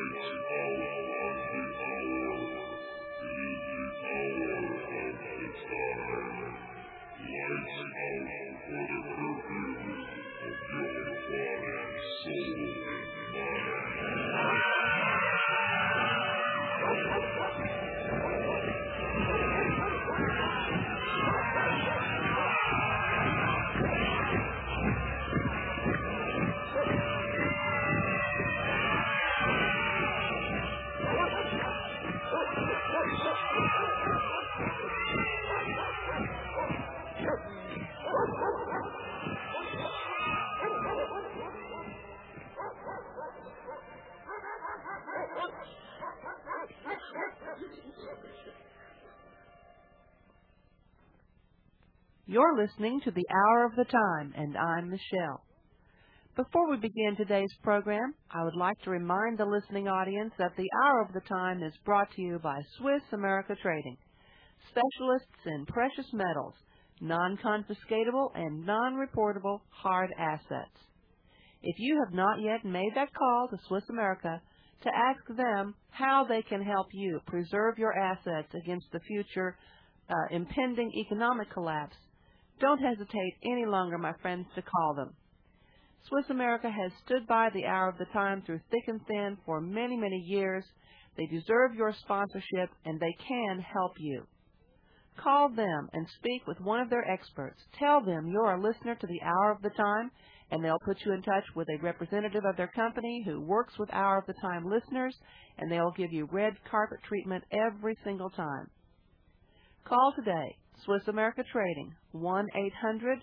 You're listening to The Hour of the Time, and I'm Michelle. Before we begin today's program, I would like to remind the listening audience that The Hour of the Time is brought to you by Swiss America Trading, specialists in precious metals, non-confiscatable and non-reportable hard assets. If you have not yet made that call to Swiss America to ask them how they can help you preserve your assets against the future impending economic collapse, don't hesitate any longer, my friends, to call them. Swiss America has stood by The Hour of the Time through thick and thin for many, many years. They deserve your sponsorship, and they can help you. Call them and speak with one of their experts. Tell them you're a listener to The Hour of the Time, and they'll put you in touch with a representative of their company who works with Hour of the Time listeners, and they'll give you red carpet treatment every single time. Call today, Swiss America Trading, 1-800-289-2646.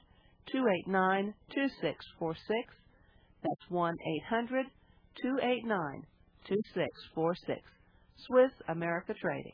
That's 1-800-289-2646. Swiss America Trading.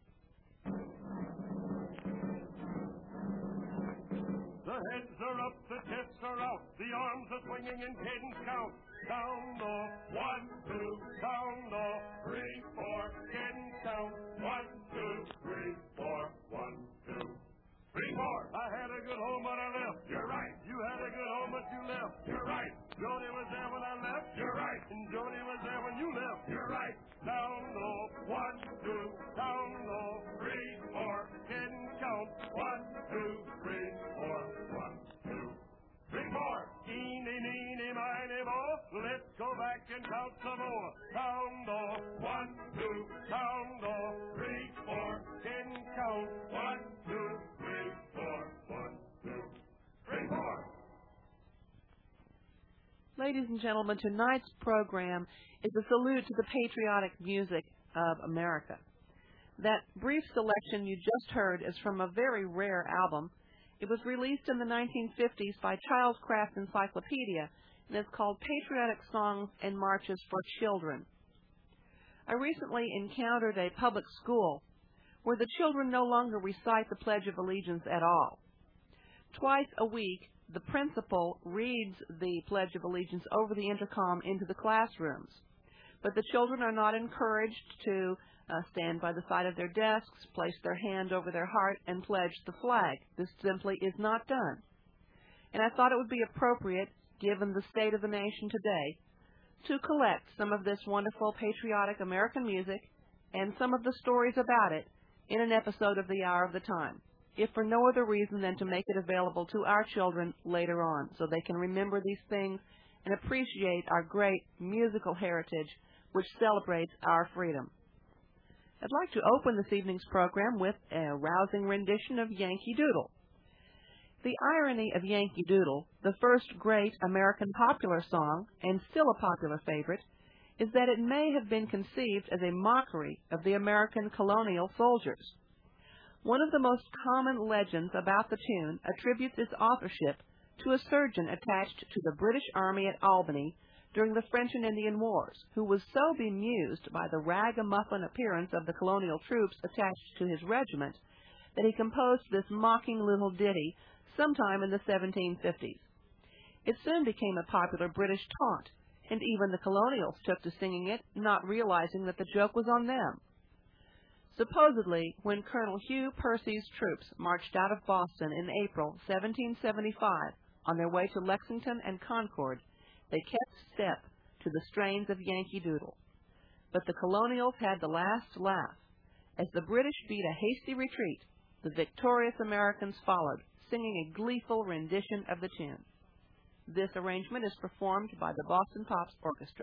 The heads are up, the chests are out, the arms are swinging in cadence count. Sound off, 1, 2, sound off, 3, 4, cadence count. 1, 2, 3, 4, 1, 2, 3, 4. I had a good home but I left. You're right. You had a good home but you left. You're right. Jody was there when I left. You're right. And Jody was there when you left. You're right. Sound off, 1, 2, sound off, 3, 4, cadence count. 1, 2, 3, 4, 1, 2, 3, 4. Eeny, meeny, miny, mo. Let's go back and count some more. Sound off, 1, 2, sound off, 3, 4, cadence count. 1, 2, 3, 4, 1, 2, 3, 4. Ladies and gentlemen, tonight's program is a salute to the patriotic music of America. That brief selection you just heard is from a very rare album. It was released in the 1950s by Childcraft Encyclopedia, and it's called Patriotic Songs and Marches for Children. I recently encountered a public school where the children no longer recite the Pledge of Allegiance at all. Twice a week, the principal reads the Pledge of Allegiance over the intercom into the classrooms. But the children are not encouraged to stand by the side of their desks, place their hand over their heart, and pledge the flag. This simply is not done. And I thought it would be appropriate, given the state of the nation today, to collect some of this wonderful patriotic American music and some of the stories about it in an episode of The Hour of the Time, if for no other reason than to make it available to our children later on so they can remember these things and appreciate our great musical heritage which celebrates our freedom. I'd like to open this evening's program with a rousing rendition of Yankee Doodle. The irony of Yankee Doodle, the first great American popular song, and still a popular favorite, is that it may have been conceived as a mockery of the American colonial soldiers. One of the most common legends about the tune attributes its authorship to a surgeon attached to the British Army at Albany during the French and Indian Wars, who was so bemused by the ragamuffin appearance of the colonial troops attached to his regiment that he composed this mocking little ditty sometime in the 1750s. It soon became a popular British taunt, and even the colonials took to singing it, not realizing that the joke was on them. Supposedly, when Colonel Hugh Percy's troops marched out of Boston in April 1775 on their way to Lexington and Concord, they kept step to the strains of Yankee Doodle. But the colonials had the last laugh. As the British beat a hasty retreat, the victorious Americans followed, singing a gleeful rendition of the tune. This arrangement is performed by the Boston Pops Orchestra.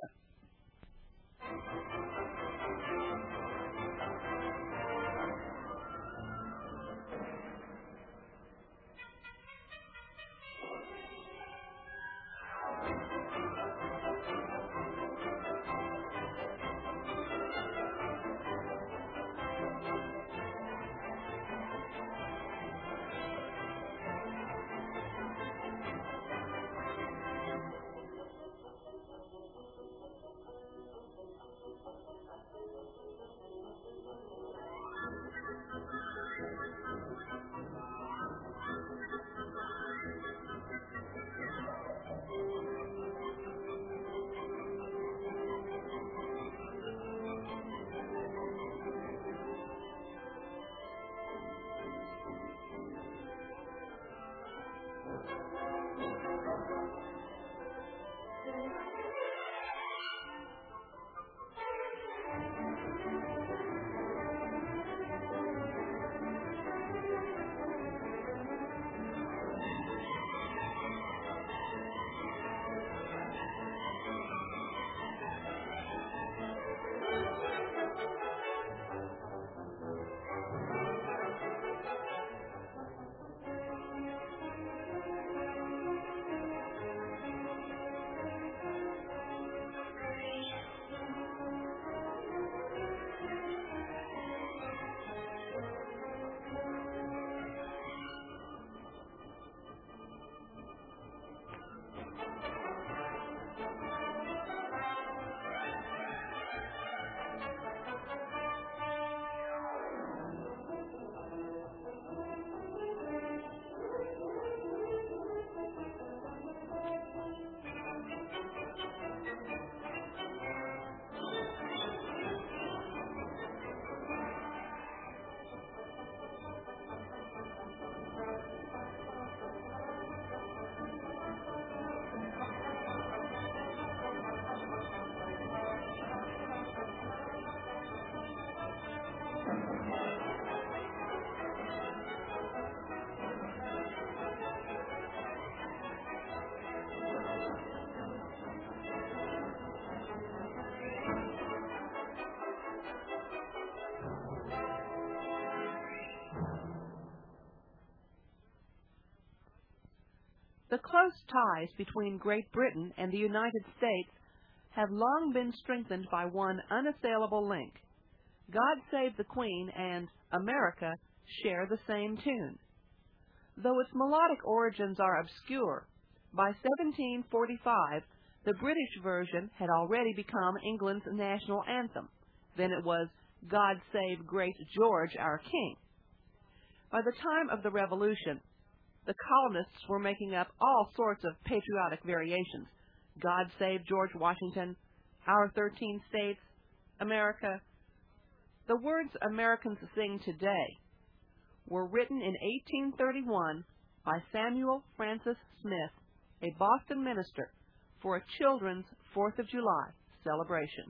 The close ties between Great Britain and the United States have long been strengthened by one unassailable link. God Save the Queen and America share the same tune. Though its melodic origins are obscure, by 1745 the British version had already become England's national anthem. Then it was God Save Great George Our King. By the time of the Revolution, the colonists were making up all sorts of patriotic variations. God Save George Washington, Our 13 States, America. The words Americans sing today were written in 1831 by Samuel Francis Smith, a Boston minister, for a children's 4th of July celebration.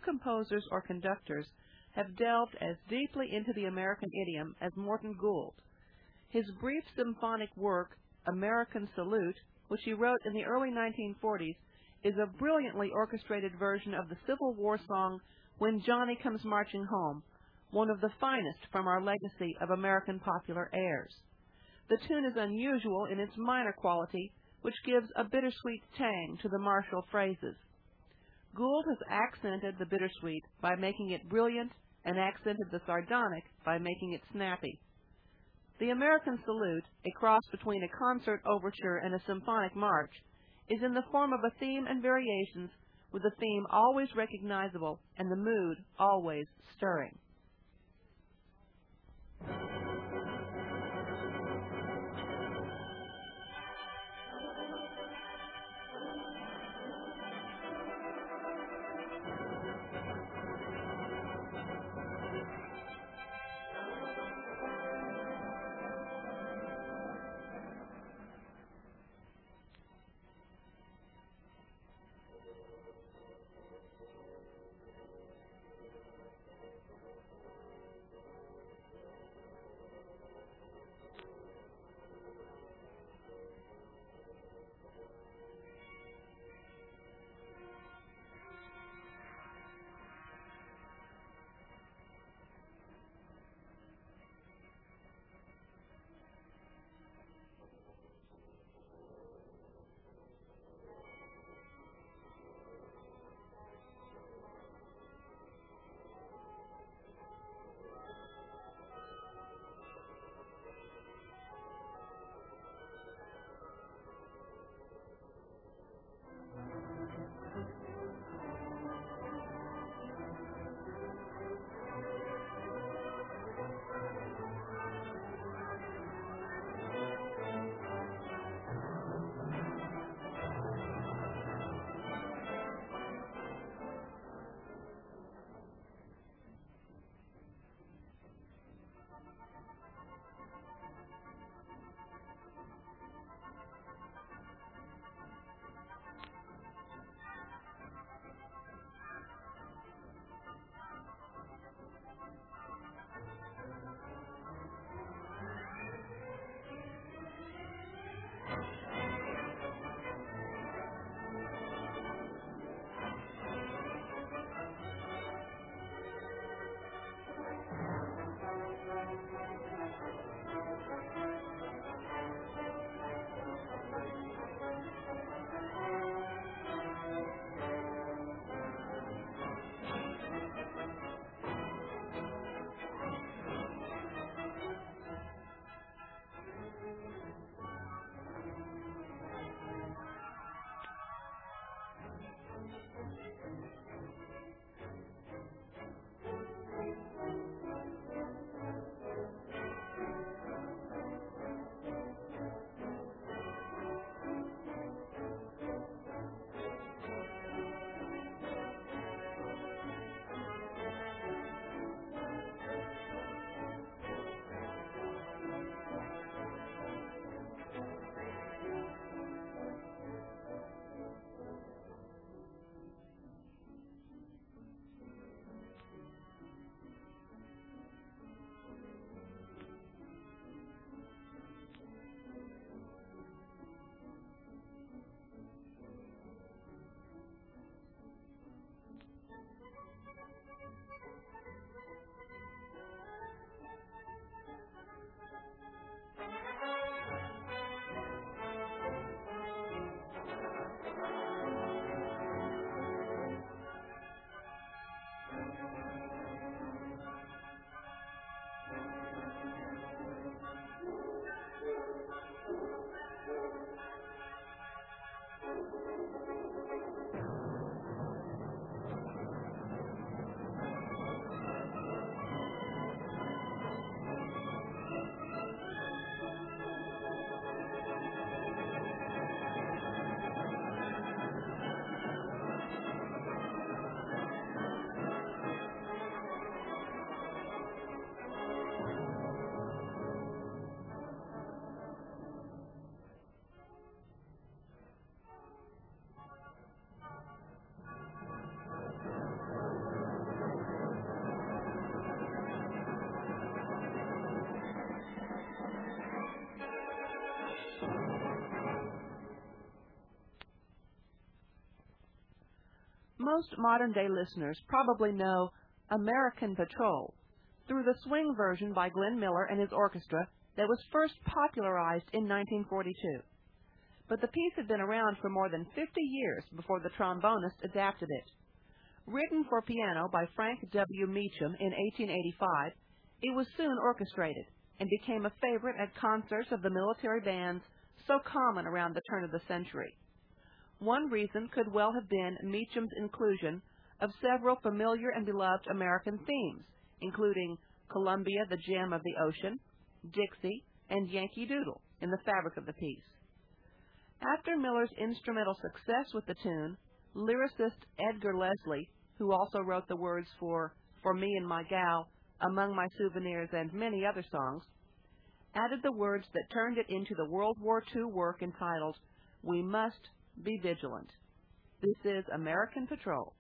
composers or conductors have delved as deeply into the American idiom as Morton Gould. His brief symphonic work, American Salute, which he wrote in the early 1940s, is a brilliantly orchestrated version of the Civil War song When Johnny Comes Marching Home, one of the finest from our legacy of American popular airs. The tune is unusual in its minor quality, which gives a bittersweet tang to the martial phrases. Gould has accented the bittersweet by making it brilliant and accented the sardonic by making it snappy. The American Salute, a cross between a concert overture and a symphonic march, is in the form of a theme and variations, with the theme always recognizable and the mood always stirring. Most modern-day listeners probably know American Patrol through the swing version by Glenn Miller and his orchestra that was first popularized in 1942. But the piece had been around for more than 50 years before the trombonist adapted it. Written for piano by Frank W. Meacham in 1885, it was soon orchestrated and became a favorite at concerts of the military bands so common around the turn of the century. One reason could well have been Meacham's inclusion of several familiar and beloved American themes, including Columbia, the Gem of the Ocean, Dixie, and Yankee Doodle in the fabric of the piece. After Miller's instrumental success with the tune, lyricist Edgar Leslie, who also wrote the words for Me and My Gal, Among My Souvenirs, and many other songs, added the words that turned it into the World War II work entitled We Must Be Vigilant. This is American Patrol.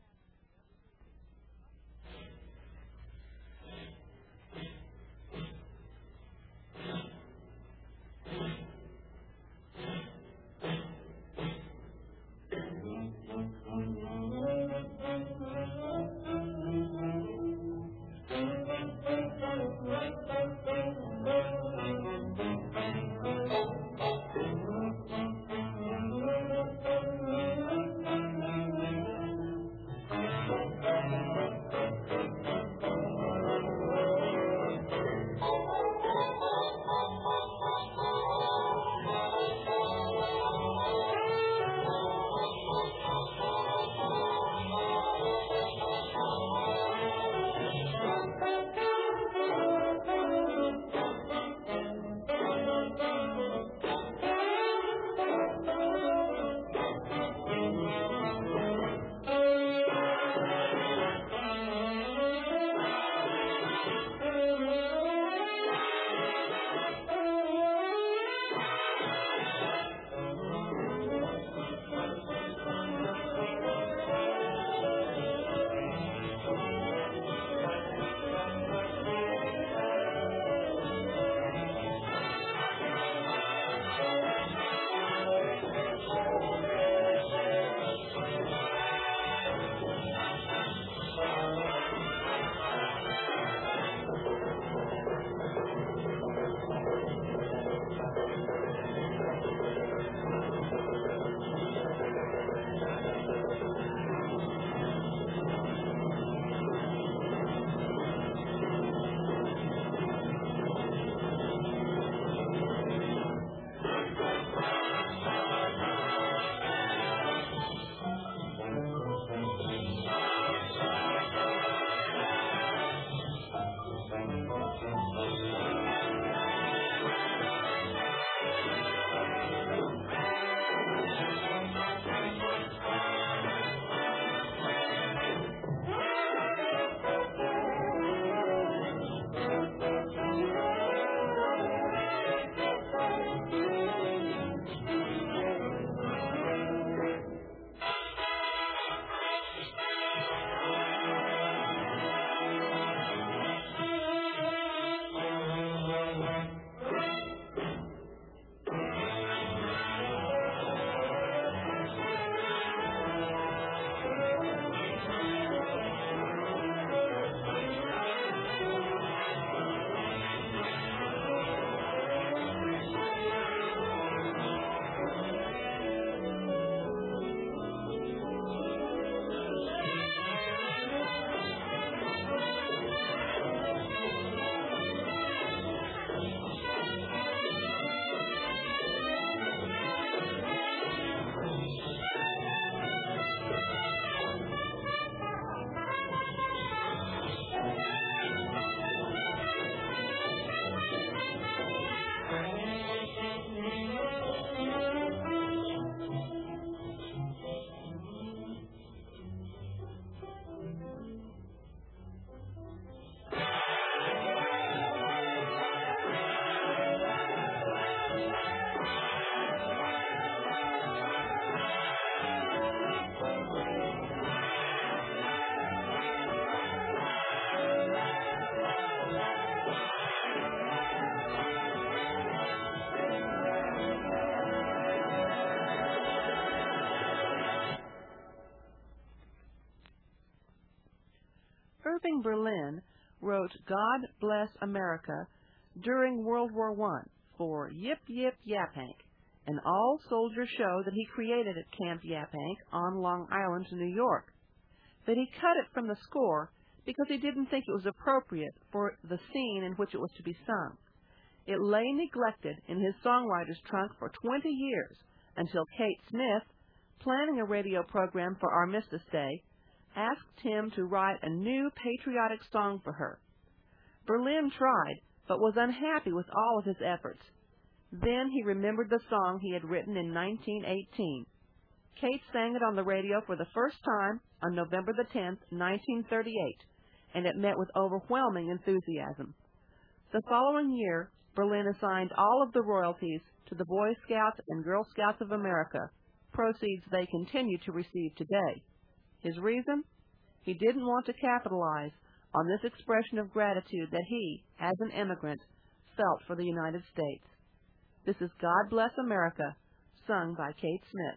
Irving Berlin wrote God Bless America during World War I for Yip Yip Yaphank, an all-soldier show that he created at Camp Yaphank on Long Island, New York. But he cut it from the score because he didn't think it was appropriate for the scene in which it was to be sung. It lay neglected in his songwriter's trunk for 20 years until Kate Smith, planning a radio program for Armistice Day, asked him to write a new patriotic song for her. Berlin tried, but was unhappy with all of his efforts. Then he remembered the song he had written in 1918. Kate sang it on the radio for the first time on November the 10th, 1938, and it met with overwhelming enthusiasm. The following year, Berlin assigned all of the royalties to the Boy Scouts and Girl Scouts of America, proceeds they continue to receive today. His reason? He didn't want to capitalize on this expression of gratitude that he, as an immigrant, felt for the United States. This is God Bless America, sung by Kate Smith.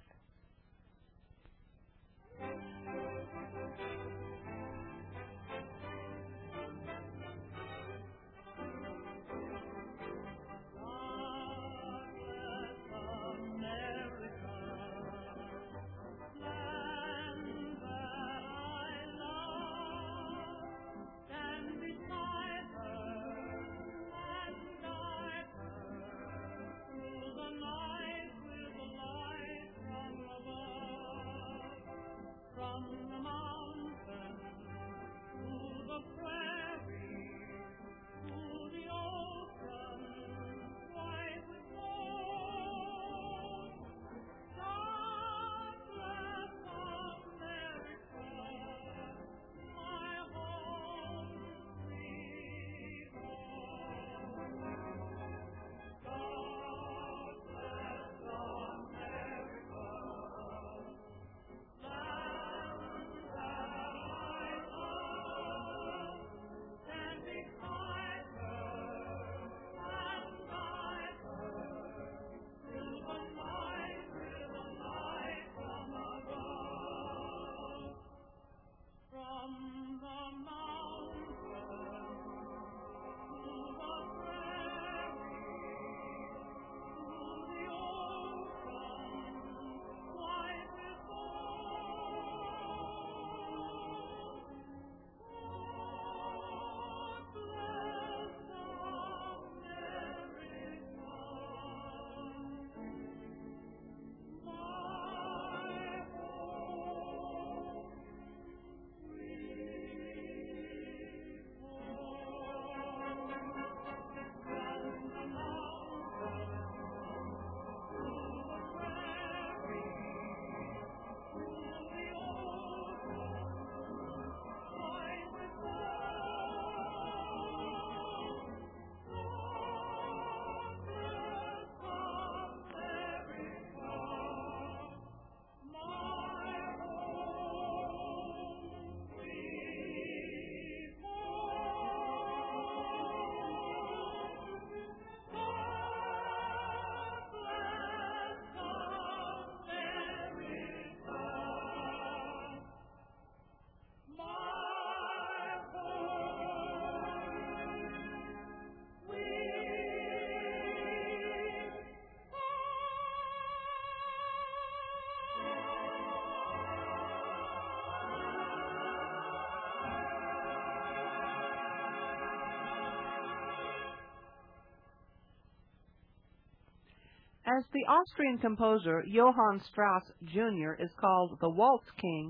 As the Austrian composer Johann Strauss Jr. is called the Waltz King,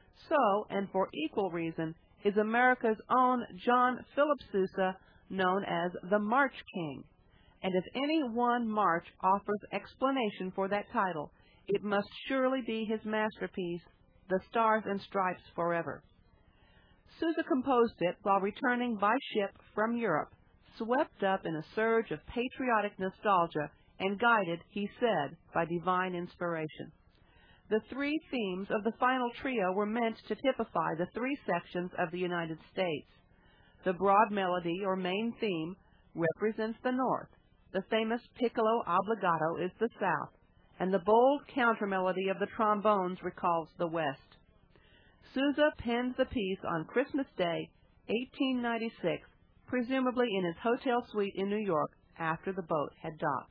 so, and for equal reason, is America's own John Philip Sousa known as the March King. And if any one march offers explanation for that title, it must surely be his masterpiece, The Stars and Stripes Forever. Sousa composed it while returning by ship from Europe, swept up in a surge of patriotic nostalgia and guided, he said, by divine inspiration. The three themes of the final trio were meant to typify the three sections of the United States. The broad melody, or main theme, represents the North. The famous piccolo obbligato is the South, and the bold countermelody of the trombones recalls the West. Sousa penned the piece on Christmas Day 1896, presumably in his hotel suite in New York after the boat had docked.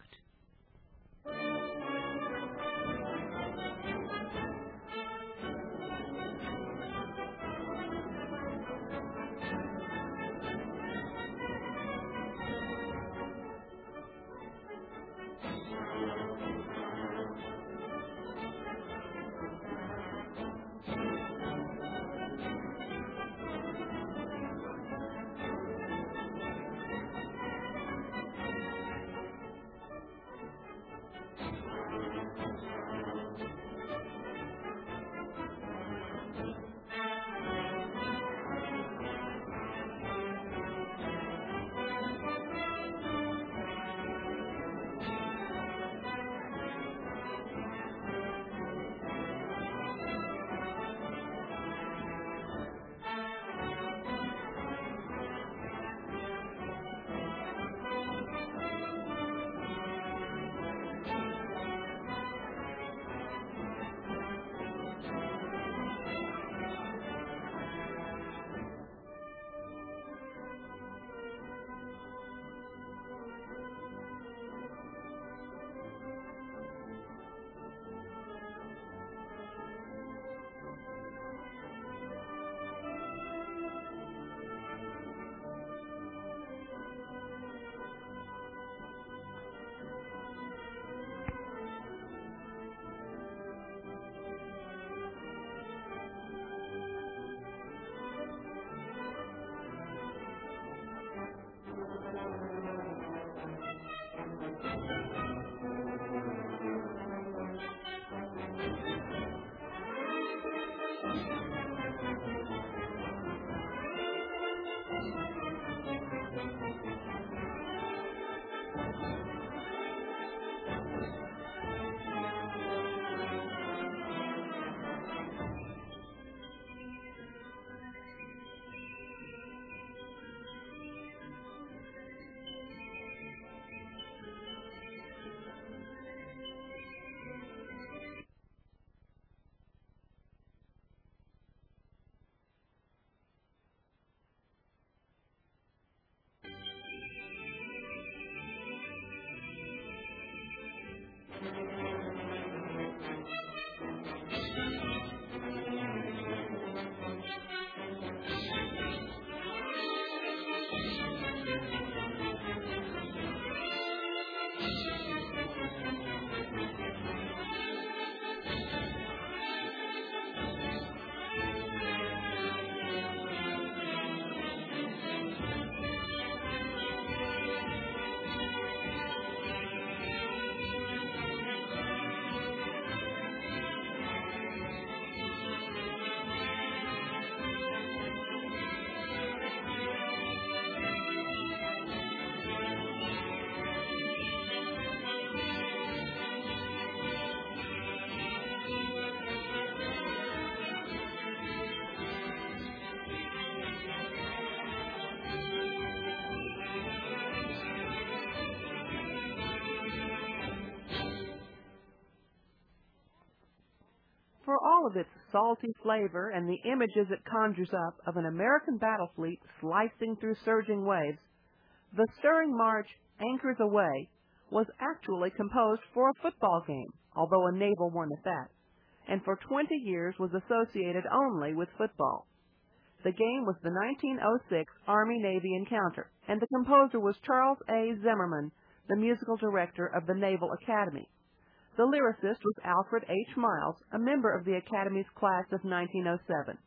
For all of its salty flavor and the images it conjures up of an American battle fleet slicing through surging waves, the stirring march, Anchors Aweigh, was actually composed for a football game, although a naval one at that, and for 20 years was associated only with football. The game was the 1906 Army-Navy encounter, and the composer was Charles A. Zimmerman, the musical director of the Naval Academy. The lyricist was Alfred H. Miles, a member of the Academy's class of 1907.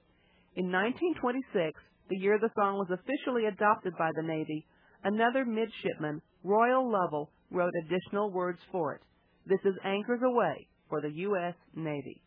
In 1926, the year the song was officially adopted by the Navy, another midshipman, Royal Lovell, wrote additional words for it. This is Anchors Aweigh for the U.S. Navy.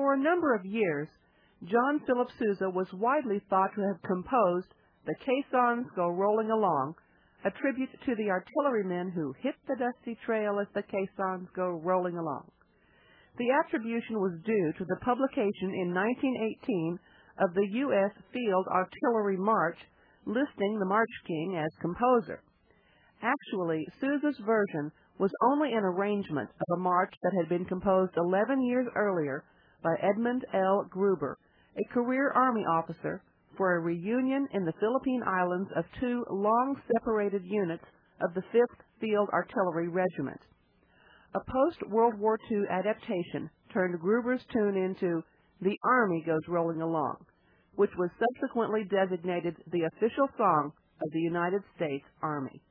For a number of years, John Philip Sousa was widely thought to have composed The Caissons Go Rolling Along, a tribute to the artillerymen who hit the dusty trail as the caissons go rolling along. The attribution was due to the publication in 1918 of the U.S. Field Artillery March, listing the March King as composer. Actually, Sousa's version was only an arrangement of a march that had been composed 11 years earlier by Edmund L. Gruber, a career Army officer, for a reunion in the Philippine Islands of two long-separated units of the 5th Field Artillery Regiment. A post-World War II adaptation turned Gruber's tune into The Army Goes Rolling Along, which was subsequently designated the official song of the United States Army.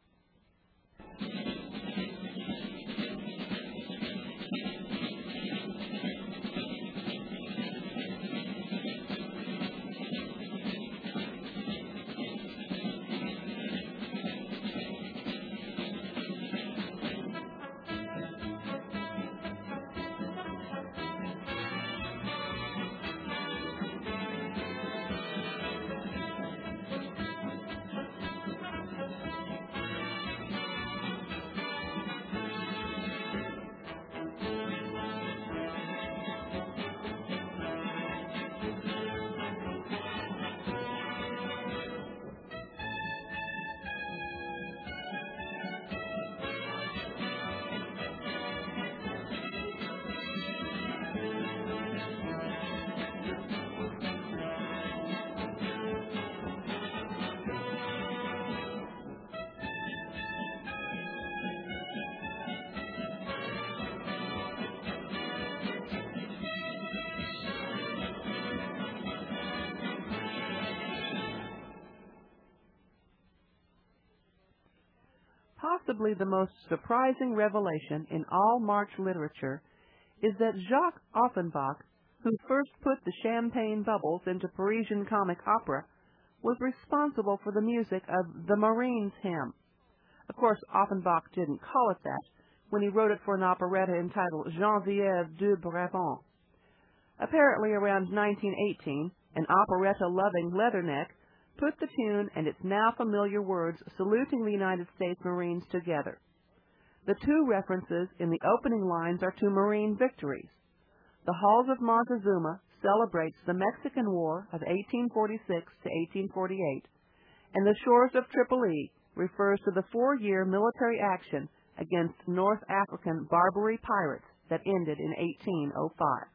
Possibly the most surprising revelation in all March literature is that Jacques Offenbach, who first put the champagne bubbles into Parisian comic opera, was responsible for the music of the Marines' hymn. Of course, Offenbach didn't call it that when he wrote it for an operetta entitled Geneviève de Brabant. Apparently around 1918, an operetta-loving Leatherneck put the tune and its now familiar words saluting the United States Marines together. The two references in the opening lines are to Marine victories. The Halls of Montezuma celebrates the Mexican War of 1846 to 1848, and the Shores of Tripoli refers to the 4-year military action against North African Barbary pirates that ended in 1805.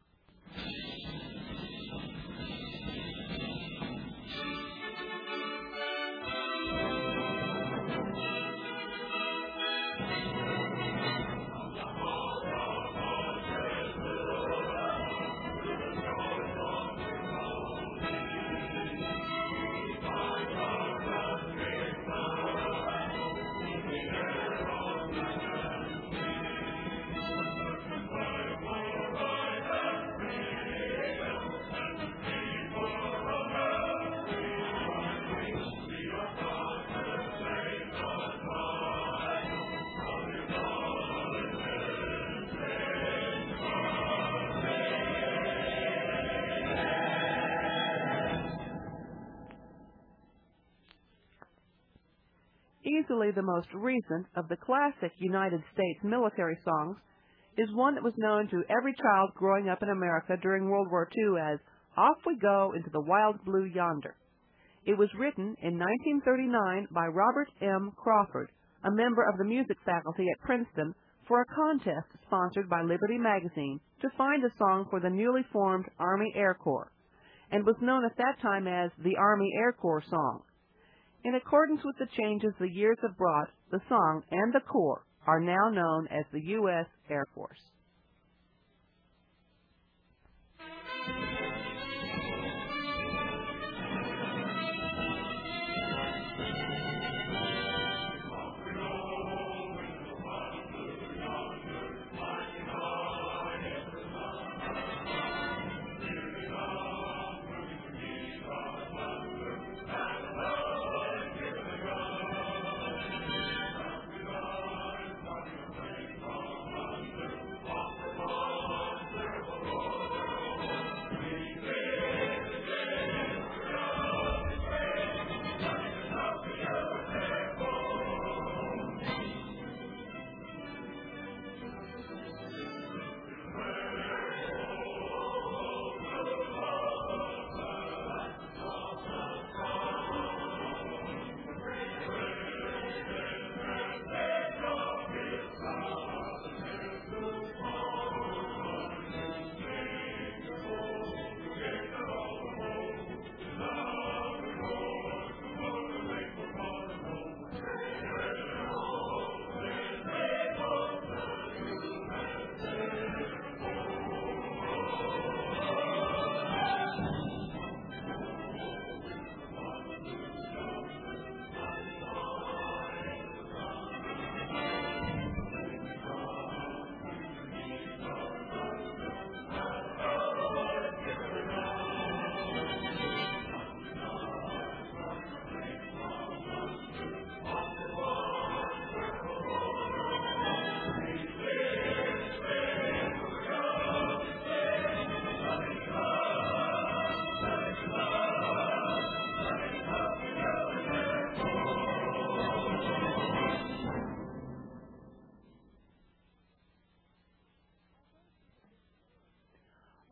Easily the most recent of the classic United States military songs is one that was known to every child growing up in America during World War II as Off We Go into the Wild Blue Yonder. It was written in 1939 by Robert M. Crawford, a member of the music faculty at Princeton, for a contest sponsored by Liberty Magazine to find a song for the newly formed Army Air Corps, and was known at that time as the Army Air Corps song. In accordance with the changes the years have brought, the song and the Corps are now known as the U.S. Air Force.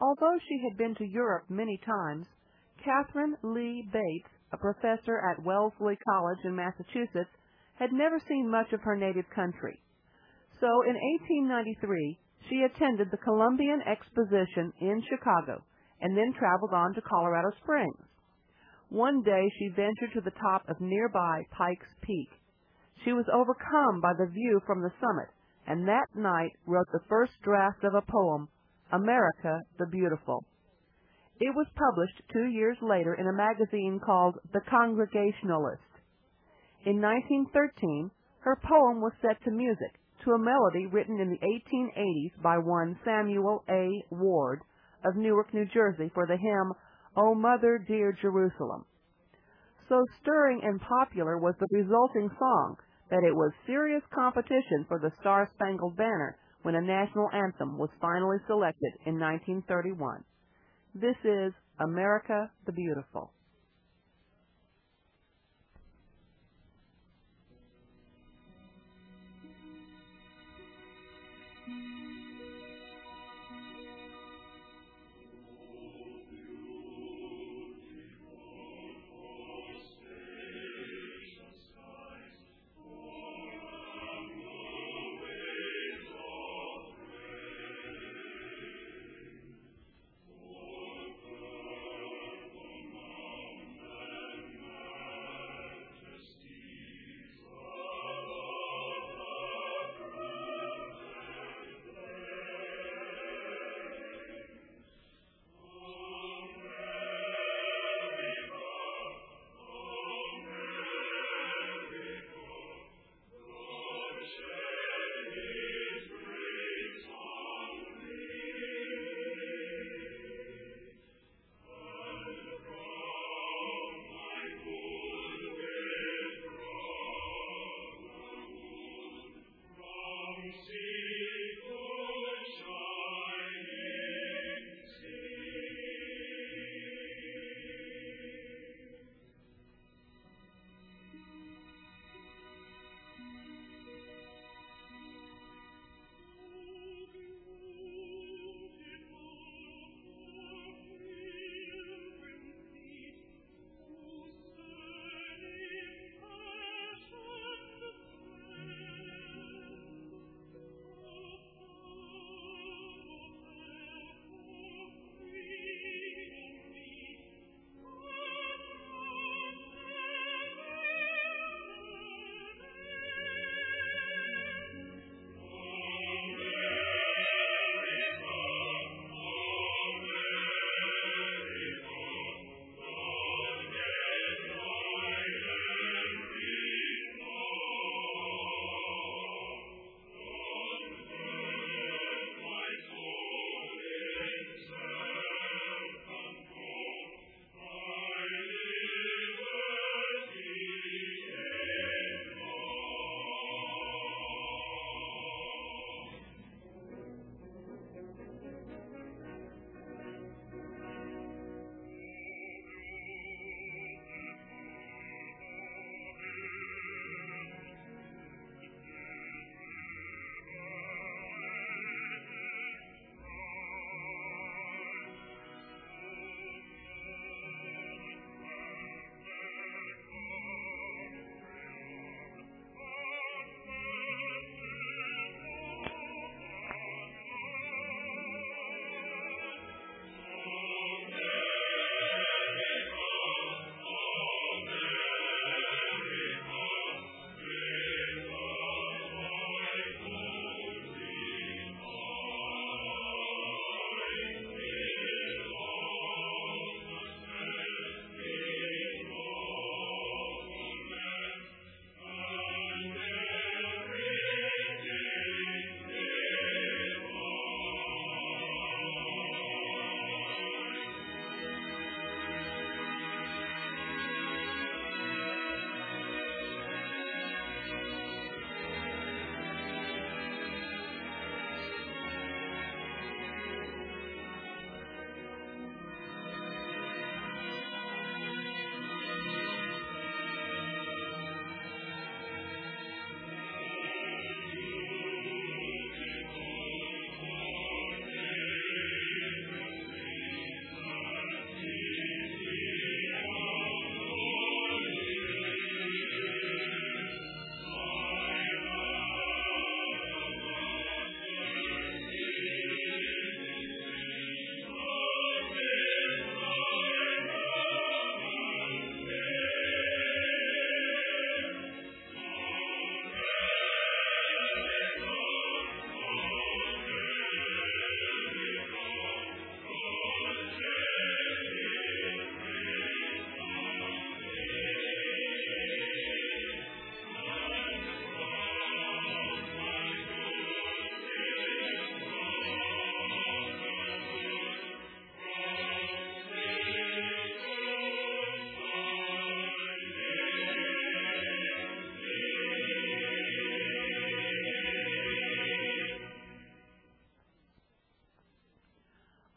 although she had been to Europe many times, Catherine Lee Bates, a professor at Wellesley College in Massachusetts, had never seen much of her native country. So in 1893, she attended the Columbian Exposition in Chicago and then traveled on to Colorado Springs. One day she ventured to the top of nearby Pikes Peak. She was overcome by the view from the summit, and that night wrote the first draft of a poem, America the Beautiful. It was published 2 years later in a magazine called The Congregationalist. In 1913, her poem was set to music, to a melody written in the 1880s by one Samuel A. Ward of Newark, New Jersey, for the hymn, O Mother Dear Jerusalem. So stirring and popular was the resulting song that it was serious competition for the Star-Spangled Banner when a national anthem was finally selected in 1931. This is America the Beautiful.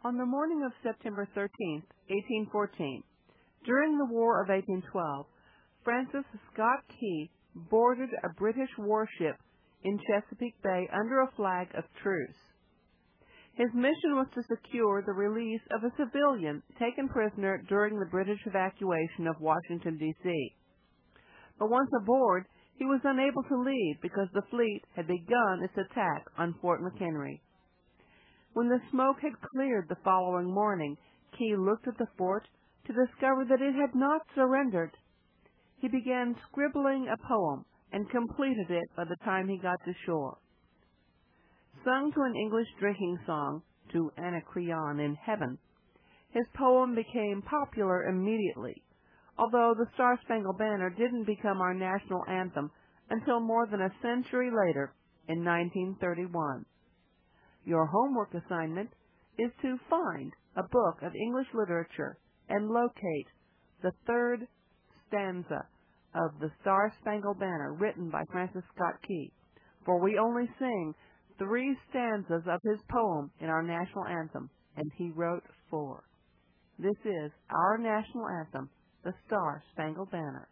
On the morning of September 13th, 1814, during the War of 1812, Francis Scott Key boarded a British warship in Chesapeake Bay under a flag of truce. His mission was to secure the release of a civilian taken prisoner during the British evacuation of Washington, D.C. But once aboard, he was unable to leave because the fleet had begun its attack on Fort McHenry. When the smoke had cleared the following morning, Key looked at the fort to discover that it had not surrendered. He began scribbling a poem and completed it by the time he got to shore. Sung to an English drinking song, To Anacreon in Heaven, his poem became popular immediately, although the Star-Spangled Banner didn't become our national anthem until more than a century later, in 1931. Your homework assignment is to find a book of English literature and locate the third stanza of the Star-Spangled Banner written by Francis Scott Key, for we only sing 3 stanzas of his poem in our national anthem, and he wrote 4. This is our national anthem, the Star-Spangled Banner.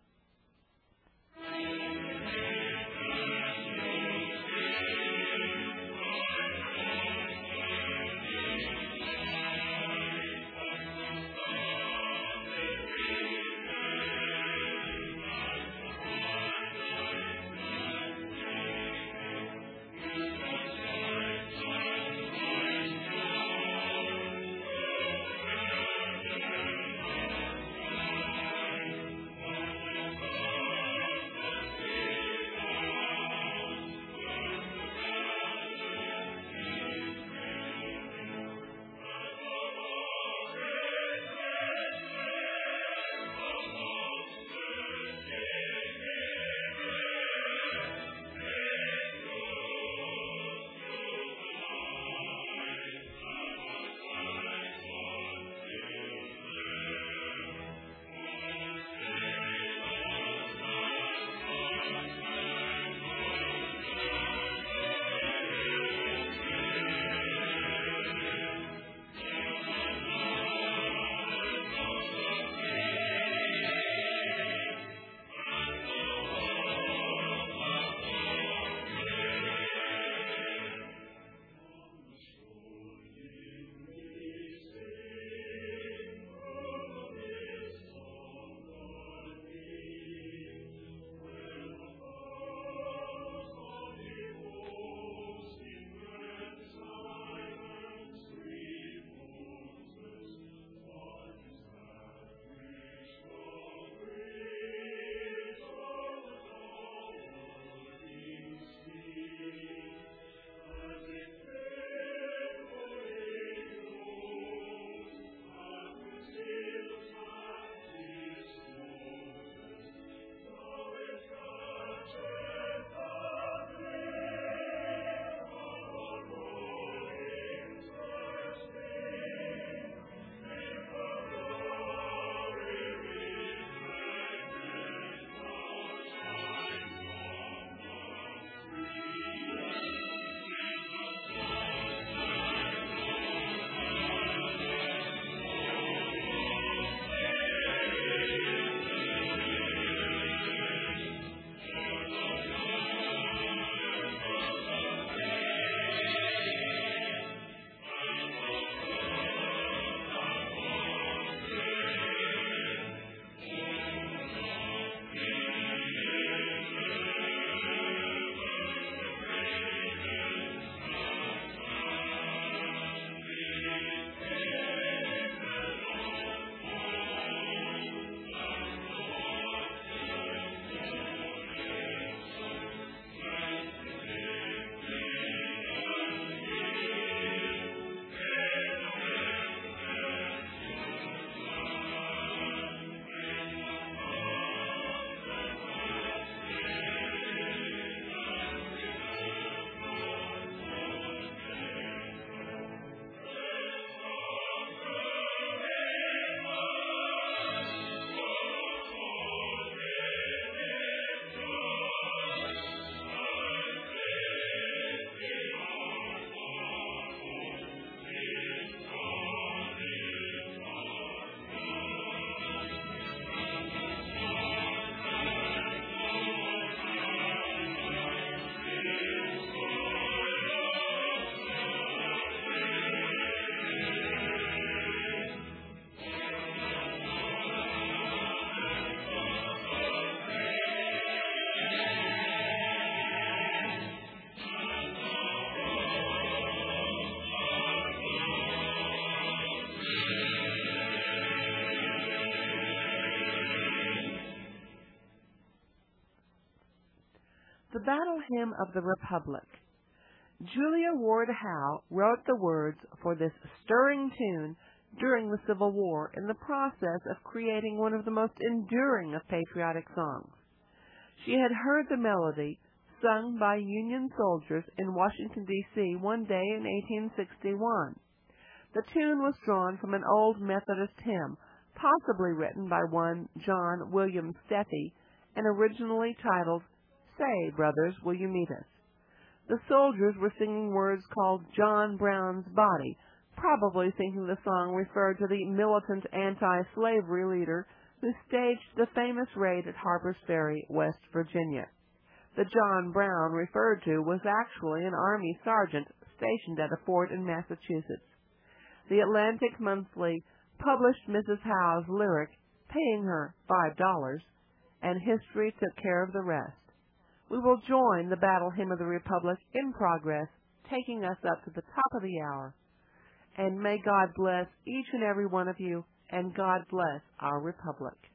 Battle Hymn of the Republic. Julia Ward Howe wrote the words for this stirring tune during the Civil War in the process of creating one of the most enduring of patriotic songs. She had heard the melody sung by Union soldiers in Washington, D.C. one day in 1861. The tune was drawn from an old Methodist hymn, possibly written by one John William Steffi, and originally titled, "Say, Brothers, Will You Meet Us?" The soldiers were singing words called John Brown's Body, probably thinking the song referred to the militant anti-slavery leader who staged the famous raid at Harper's Ferry, West Virginia. The John Brown referred to was actually an Army sergeant stationed at a fort in Massachusetts. The Atlantic Monthly published Mrs. Howe's lyric, paying her $5, and history took care of the rest. We will join the Battle Hymn of the Republic in progress, taking us up to the top of the hour. And may God bless each and every one of you, and God bless our Republic.